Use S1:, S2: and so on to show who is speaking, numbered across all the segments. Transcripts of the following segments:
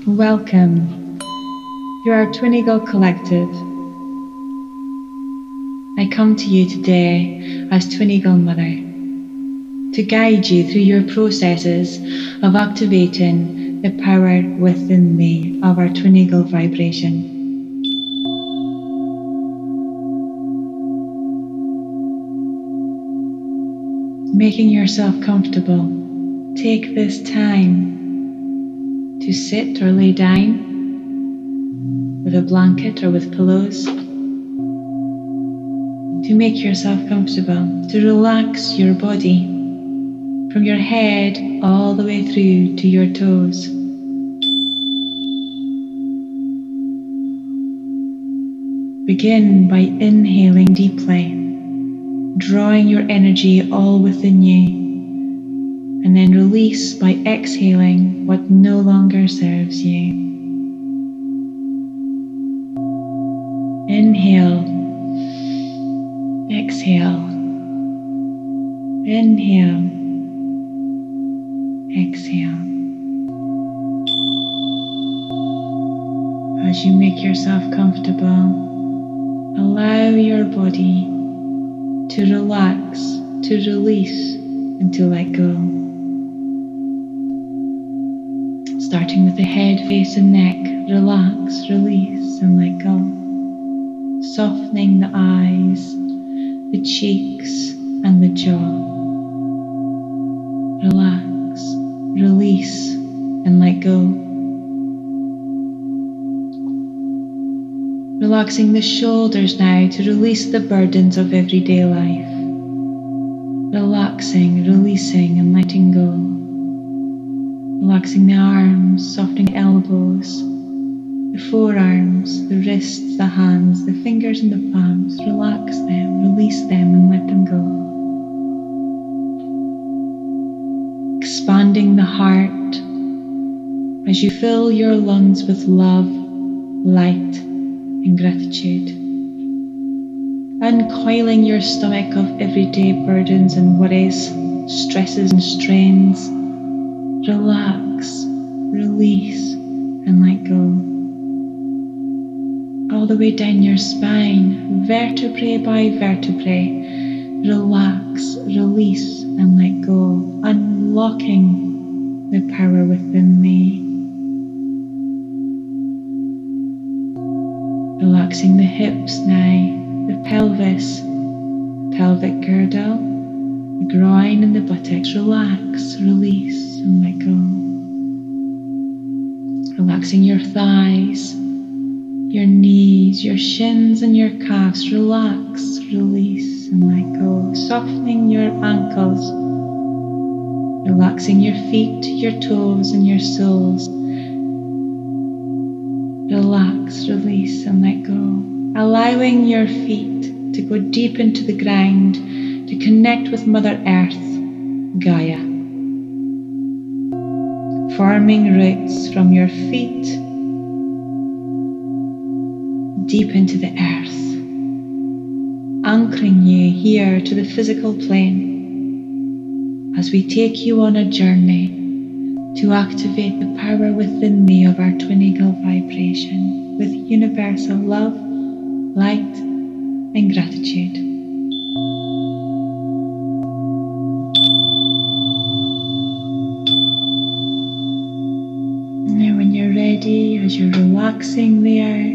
S1: Welcome to our Twin Eagle Collective. I come to you today as Twin Eagle Mother to guide you through your processes of activating the power within thee of our Twin Eagle vibration. Making yourself comfortable, take this time to sit or lay down with a blanket or with pillows, to make yourself comfortable, to relax your body from your head all the way through to your toes. Begin by inhaling deeply, drawing your energy all within you, and then release by exhaling what no longer serves you. Inhale, exhale, inhale, exhale. As you make yourself comfortable, allow your body to relax, to release, and to let go. Starting with the head, face, and neck, relax, release, and let go. Softening the eyes, the cheeks, and the jaw. Relax, release, and let go. Relaxing the shoulders now to release the burdens of everyday life. Relaxing, releasing, and letting go. Relaxing the arms, softening the elbows, the forearms, the wrists, the hands, the fingers and the palms. Relax them, release them, and let them go. Expanding the heart as you fill your lungs with love, light, and gratitude. Uncoiling your stomach of everyday burdens and worries, stresses and strains. Relax, release, and let go. All the way down your spine, vertebrae by vertebrae. Relax, release, and let go. Unlocking the power within me. Relaxing the hips now, the pelvis, pelvic girdle, the groin and the buttocks. Relax, release, and let go. Relaxing your thighs, your knees, your shins and your calves. Relax, release, and let go. Softening your ankles. Relaxing your feet, your toes and your soles. Relax, release, and let go. Allowing your feet to go deep into the ground to connect with Mother Earth, Gaia. Forming roots from your feet deep into the earth. Anchoring you here to the physical plane as we take you on a journey to activate the power within me of our Twin Eagle vibration with universal love, light, and gratitude. Now when you're ready, as you're relaxing there,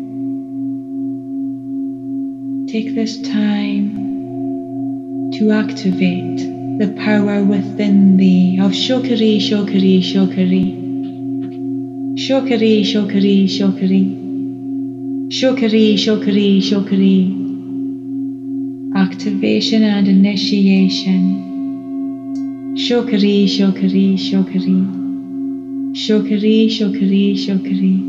S1: take this time to activate the power within thee of Shokari, Shokari, Shokari. Shokari, Shokari, Shokari. Shokari, Shokari, Shokari. Activation and initiation. Shokari, Shokari, Shokari. Shokari, Shokari, Shokari.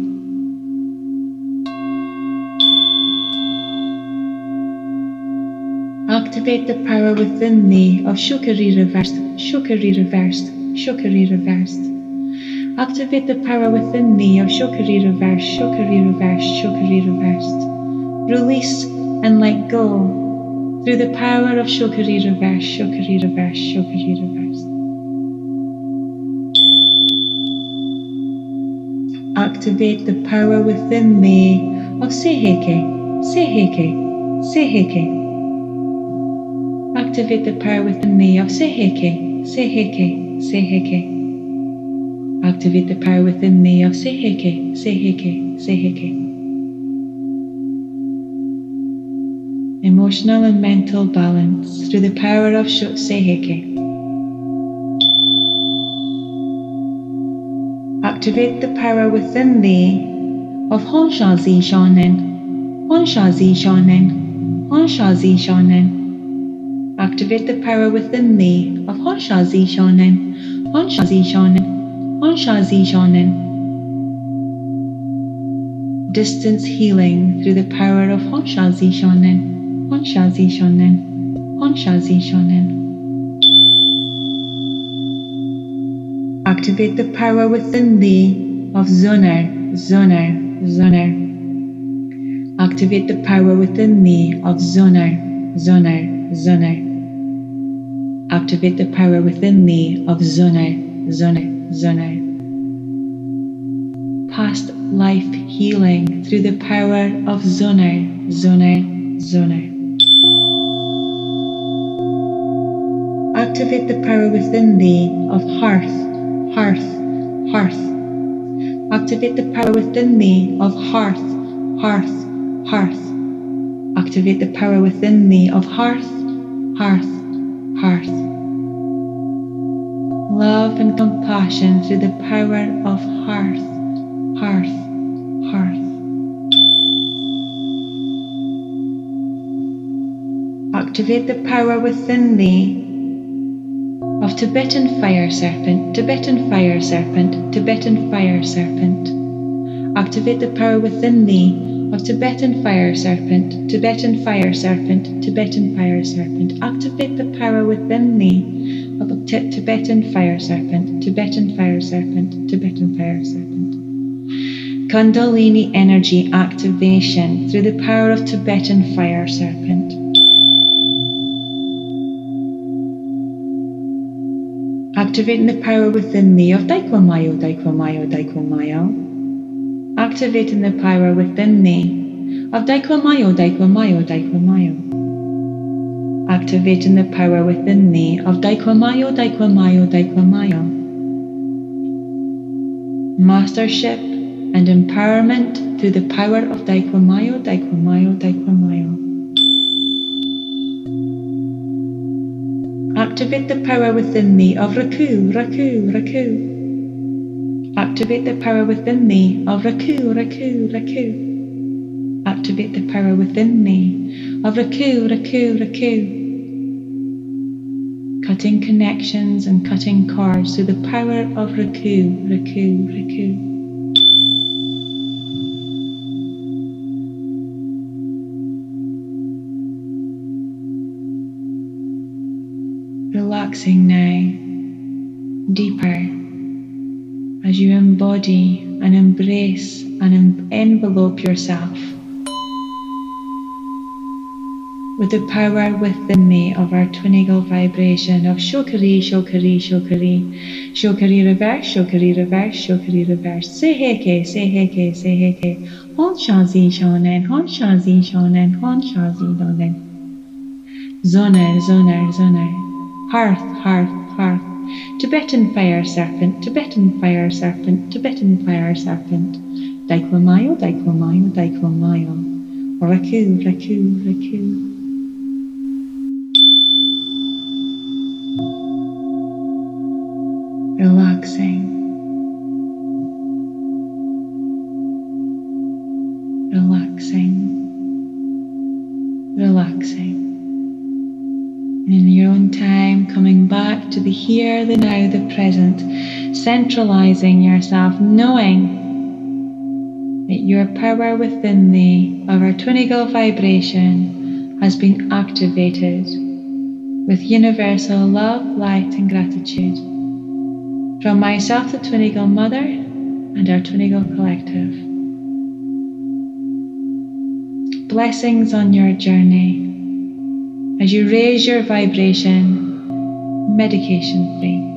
S1: Activate the power within thee of Shokari reversed, Shokari reversed, Shokari reversed. Activate the power within thee of Shokari reversed, Shokari reversed, Shokari reversed. Release and let go through the power of Shokari reversed, Shokari reversed, Shokari reversed. Activate the power within me of Seiheke, Seiheke, Seiheke. Activate the power within me of Seiheke, Seiheke, Seiheke. Activate the power within me of Seiheke, Seiheke, Seiheke. Emotional and mental balance through the power of Seiheke. Activate the power within thee of Honshazi Shonen, Honshazi Shonen, Honshazi Shonen. Activate the power within thee of Honshazi Shonen, Honshazi Shonen, Honshazi Shonen. Distance healing through the power of Honshazi Shonen, Honshazi Shonen, Honshazi Shonen. Activate the power within thee of Zoner, Zoner, Zoner. Activate the power within thee of Zoner, Zoner, Zoner. Activate the power within thee of Zoner, Zoner, Zoner. Past life healing through the power of Zoner, Zoner, Zoner. Activate the power within thee of Hearth, Hearth, Hearth. Activate the power within thee of Hearth, Hearth, Hearth. Activate the power within thee of Hearth, Hearth, Hearth. Love and compassion through the power of Hearth, Hearth, Hearth. Activate the power within thee of Tibetan fire serpent, Tibetan fire serpent, Tibetan fire serpent. Activate the power within thee of Tibetan fire serpent, Tibetan fire serpent, Tibetan fire serpent. Activate the power within thee of Tibetan fire serpent, Tibetan fire serpent, Tibetan fire serpent. Kundalini energy activation through the power of Tibetan fire serpent. Activating the power within thee of Daikwamayo, Daikwamayo, Daikwamayo. Activating the power within thee of Daikwamayo, Daikwamayo, Daikwamayo. Activating the power within thee of Daikwamayo, Daikwamayo, Daikwamayo. Mastership and empowerment through the power of Daikwamayo, Daikwamayo, Daikwamayo. Activate the power within thee of Raku, Raku, Raku. Activate the power within thee of Raku, Raku, Raku. Activate the power within thee of Raku, Raku, Raku. Cutting connections and cutting cords through the power of Raku, Raku, Raku. Relaxing now, deeper, as you embody and embrace and envelope yourself with the power within me of our twin eagle vibration of Shokari, Shokari, Shokari, Shokari reverse, Shokari reverse, Shokari reverse, Seiheke, Seiheke, Seiheke, Honshazi Shonen, Honshazi Shonen, Honshazi Donen, Zoner, Zoner, Zoner. Hearth, hearth, hearth. Tibetan fire serpent, Tibetan fire serpent, Tibetan fire serpent. Daikwamayo, Daikwamayo, Daikwamayo. Raku, Raku, Raku. Relaxing. Relaxing. Relaxing. In your own time, coming back to the here, the now, the present, centralizing yourself, knowing that your power within thee of our twin eagle vibration has been activated with universal love, light and gratitude. From myself, the twin eagle mother, and our twin eagle collective. Blessings on your journey as you raise your vibration medication free.